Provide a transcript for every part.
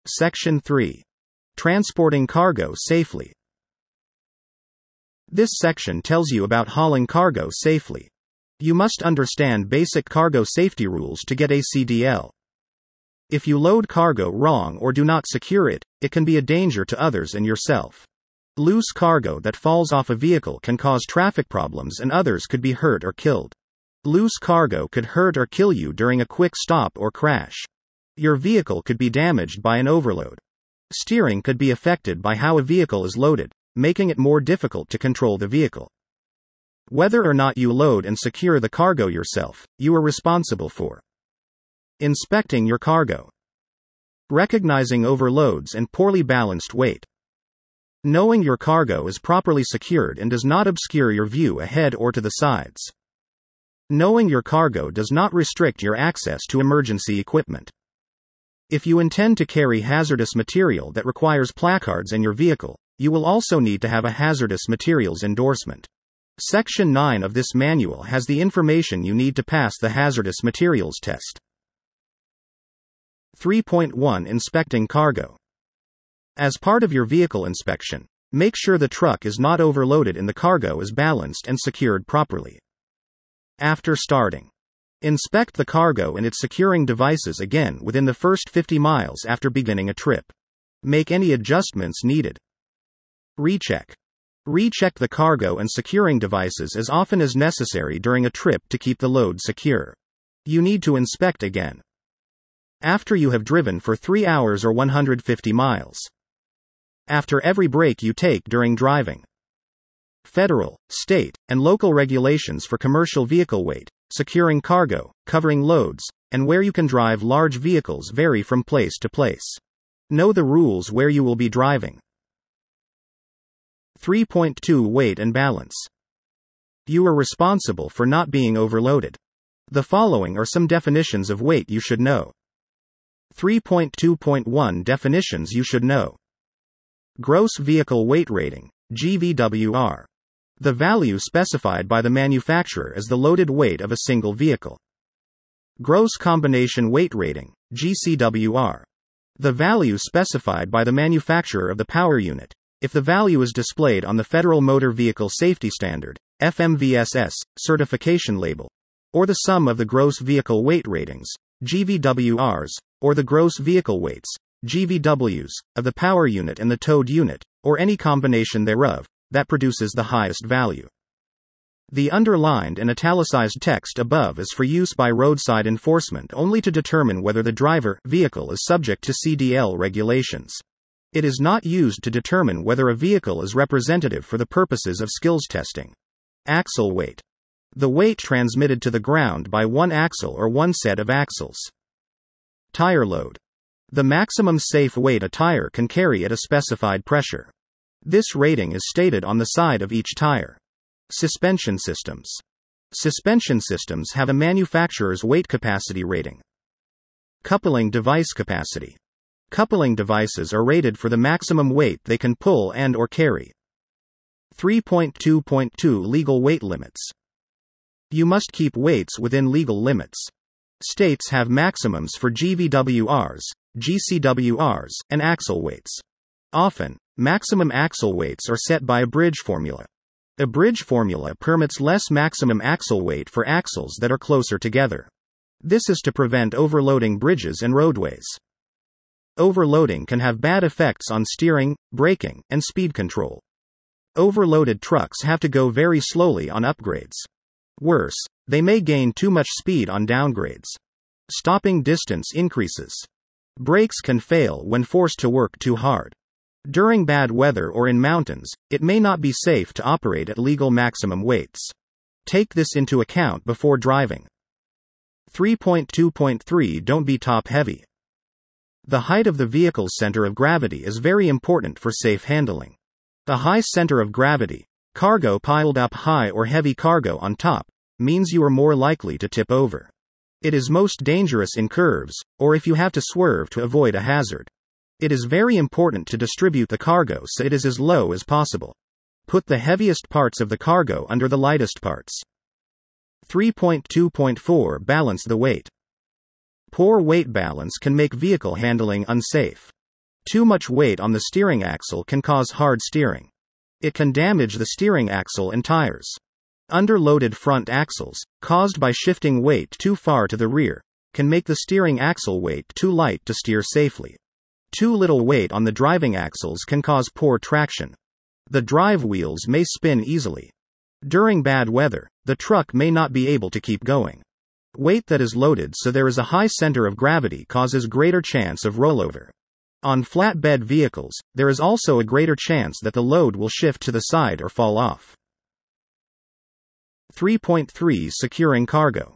Section 3. Transporting cargo safely. This section tells you about hauling cargo safely. You must understand basic cargo safety rules to get a CDL. If you load cargo wrong or do not secure it, it can be a danger to others and yourself. Loose cargo that falls off a vehicle can cause traffic problems and others could be hurt or killed. Loose cargo could hurt or kill you during a quick stop or crash. Your vehicle could be damaged by an overload. Steering could be affected by how a vehicle is loaded, making it more difficult to control the vehicle. Whether or not you load and secure the cargo yourself, you are responsible for. Inspecting your cargo. Recognizing overloads and poorly balanced weight. Knowing your cargo is properly secured and does not obscure your view ahead or to the sides. Knowing your cargo does not restrict your access to emergency equipment. If you intend to carry hazardous material that requires placards in your vehicle, you will also need to have a hazardous materials endorsement. Section 9 of this manual has the information you need to pass the hazardous materials test. 3.1 Inspecting cargo. As part of your vehicle inspection, make sure the truck is not overloaded and the cargo is balanced and secured properly. After starting, inspect the cargo and its securing devices again within the first 50 miles after beginning a trip. Make any adjustments needed. Recheck. Recheck the cargo and securing devices as often as necessary during a trip to keep the load secure. You need to inspect again after you have driven for 3 hours or 150 miles. After every break you take during driving. Federal, state, and local regulations for commercial vehicle weight, securing cargo, covering loads, and where you can drive large vehicles vary from place to place. Know the rules where you will be driving. 3.2 Weight and balance. You are responsible for not being overloaded. The following are some definitions of weight you should know. 3.2.1 Definitions you should know. Gross Vehicle Weight Rating, GVWR. The value specified by the manufacturer as the loaded weight of a single vehicle. Gross Combination Weight Rating, GCWR. The value specified by the manufacturer of the power unit, if the value is displayed on the Federal Motor Vehicle Safety Standard, FMVSS, certification label, or the sum of the gross vehicle weight ratings, GVWRs, or the gross vehicle weights, GVWs, of the power unit and the towed unit, or any combination thereof, that produces the highest value. The underlined and italicized text above is for use by roadside enforcement only to determine whether the driver vehicle is subject to CDL regulations. It is not used to determine whether a vehicle is representative for the purposes of skills testing. Axle weight. The weight transmitted to the ground by one axle or one set of axles. Tire load. The maximum safe weight a tire can carry at a specified pressure. This rating is stated on the side of each tire. Suspension systems. Suspension systems have a manufacturer's weight capacity rating. Coupling device capacity. Coupling devices are rated for the maximum weight they can pull and or carry. 3.2.2 Legal weight limits. You must keep weights within legal limits. States have maximums for GVWRs, GCWRs, and axle weights. Often, maximum axle weights are set by a bridge formula. A bridge formula permits less maximum axle weight for axles that are closer together. This is to prevent overloading bridges and roadways. Overloading can have bad effects on steering, braking, and speed control. Overloaded trucks have to go very slowly on upgrades. Worse, they may gain too much speed on downgrades. Stopping distance increases. Brakes can fail when forced to work too hard. During bad weather or in mountains, it may not be safe to operate at legal maximum weights. Take this into account before driving. 3.2.3 Don't be top heavy. The height of the vehicle's center of gravity is very important for safe handling. A high center of gravity, cargo piled up high or heavy cargo on top, means you are more likely to tip over. It is most dangerous in curves, or if you have to swerve to avoid a hazard. It is very important to distribute the cargo so it is as low as possible. Put the heaviest parts of the cargo under the lightest parts. 3.2.4 Balance the weight. Poor weight balance can make vehicle handling unsafe. Too much weight on the steering axle can cause hard steering. It can damage the steering axle and tires. Underloaded front axles, caused by shifting weight too far to the rear, can make the steering axle weight too light to steer safely. Too little weight on the driving axles can cause poor traction. The drive wheels may spin easily. During bad weather, the truck may not be able to keep going. Weight that is loaded so there is a high center of gravity causes greater chance of rollover. On flatbed vehicles, there is also a greater chance that the load will shift to the side or fall off. 3.3 Securing cargo.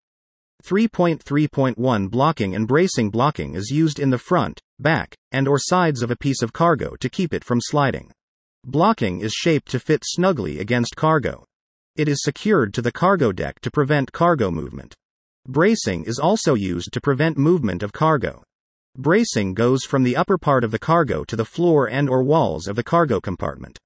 3.3.1 Blocking and bracing. Blocking is used in the front, back, and/or sides of a piece of cargo to keep it from sliding. Blocking is shaped to fit snugly against cargo. It is secured to the cargo deck to prevent cargo movement. Bracing is also used to prevent movement of cargo. Bracing goes from the upper part of the cargo to the floor and/or walls of the cargo compartment.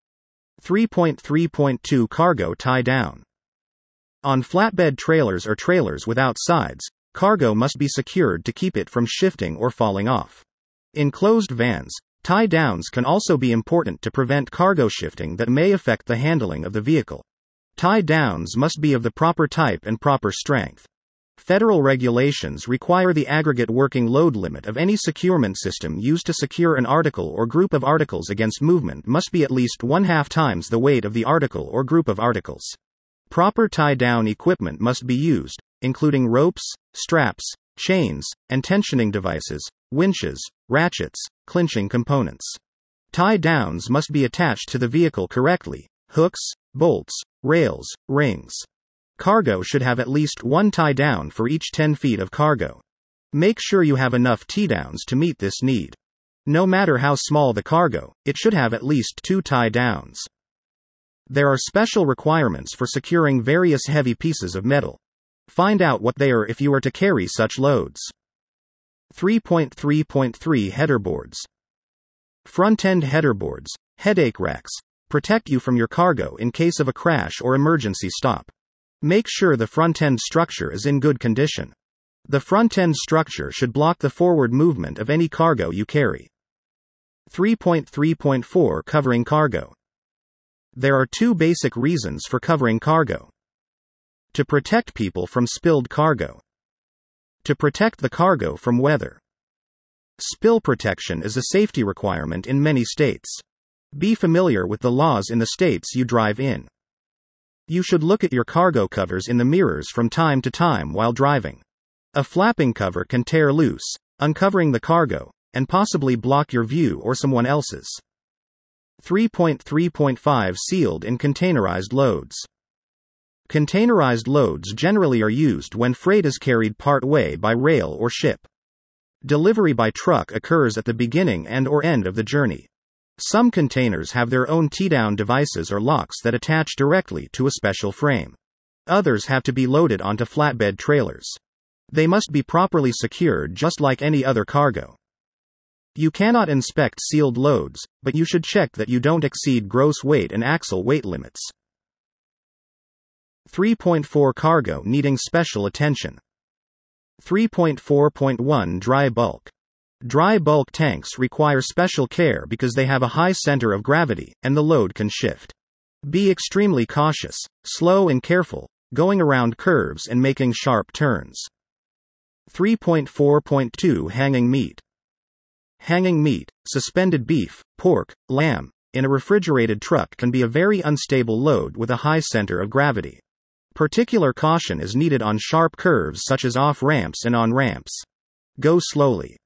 3.3.2 Cargo tie down. On flatbed trailers or trailers without sides, cargo must be secured to keep it from shifting or falling off. In closed vans, tie downs can also be important to prevent cargo shifting that may affect the handling of the vehicle. Tie downs must be of the proper type and proper strength. Federal regulations require the aggregate working load limit of any securement system used to secure an article or group of articles against movement must be at least 1/2 times the weight of the article or group of articles. Proper tie-down equipment must be used, including ropes, straps, chains, and tensioning devices, winches, ratchets, clinching components. Tie-downs must be attached to the vehicle correctly: hooks, bolts, rails, rings. Cargo should have at least one tie-down for each 10 feet of cargo. Make sure you have enough tie-downs to meet this need. No matter how small the cargo, it should have at least 2 tie-downs. There are special requirements for securing various heavy pieces of metal. Find out what they are if you are to carry such loads. 3.3.3 Header boards. Front-end header boards, headache racks, protect you from your cargo in case of a crash or emergency stop. Make sure the front-end structure is in good condition. The front-end structure should block the forward movement of any cargo you carry. 3.3.4 Covering cargo. There are 2 basic reasons for covering cargo. To protect people from spilled cargo. To protect the cargo from weather. Spill protection is a safety requirement in many states. Be familiar with the laws in the states you drive in. You should look at your cargo covers in the mirrors from time to time while driving. A flapping cover can tear loose, uncovering the cargo, and possibly block your view or someone else's. 3.3.5 Sealed and containerized loads. Containerized loads generally are used when freight is carried part way by rail or ship. Delivery by truck occurs at the beginning and/or end of the journey. Some containers have their own tie-down devices or locks that attach directly to a special frame. Others have to be loaded onto flatbed trailers. They must be properly secured just like any other cargo. You cannot inspect sealed loads, but you should check that you don't exceed gross weight and axle weight limits. 3.4 Cargo needing special attention. 3.4.1 Dry bulk. Dry bulk tanks require special care because they have a high center of gravity, and the load can shift. Be extremely cautious, slow and careful, going around curves and making sharp turns. 3.4.2 Hanging meat. Hanging meat, suspended beef, pork, lamb, in a refrigerated truck can be a very unstable load with a high center of gravity. Particular caution is needed on sharp curves such as off-ramps and on-ramps. Go slowly.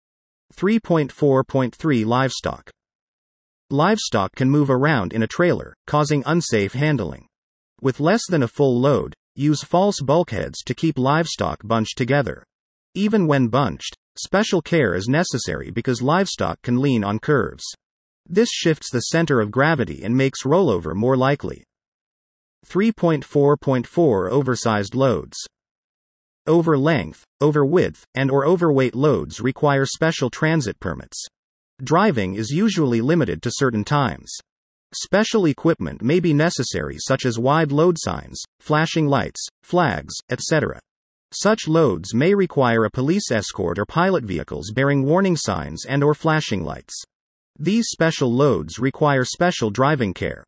3.4.3 Livestock. Livestock can move around in a trailer, causing unsafe handling. With less than a full load, use false bulkheads to keep livestock bunched together. Even when bunched, special care is necessary because livestock can lean on curves. This shifts the center of gravity and makes rollover more likely. 3.4.4 Oversized loads. Over length, over width, and/or overweight loads require special transit permits. Driving is usually limited to certain times. Special equipment may be necessary such as wide load signs, flashing lights, flags, etc. Such loads may require a police escort or pilot vehicles bearing warning signs and/or flashing lights. These special loads require special driving care.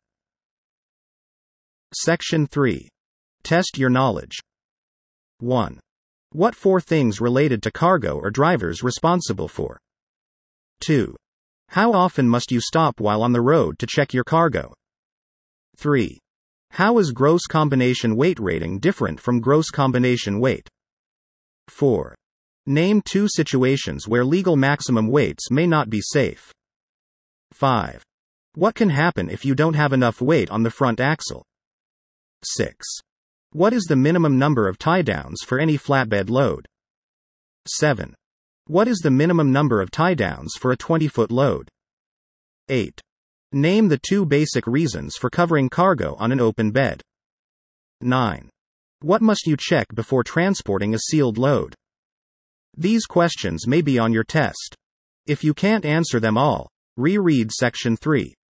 Section 3. Test your knowledge. 1. What 4 things related to cargo are drivers responsible for? 2. How often must you stop while on the road to check your cargo? 3. How is gross combination weight rating different from gross combination weight? 4. Name 2 situations where legal maximum weights may not be safe. 5. What can happen if you don't have enough weight on the front axle? 6. What is the minimum number of tie-downs for any flatbed load? 7. What is the minimum number of tie-downs for a 20-foot load? 8. Name the 2 basic reasons for covering cargo on an open bed. 9. What must you check before transporting a sealed load? These questions may be on your test. If you can't answer them all, reread Section 3.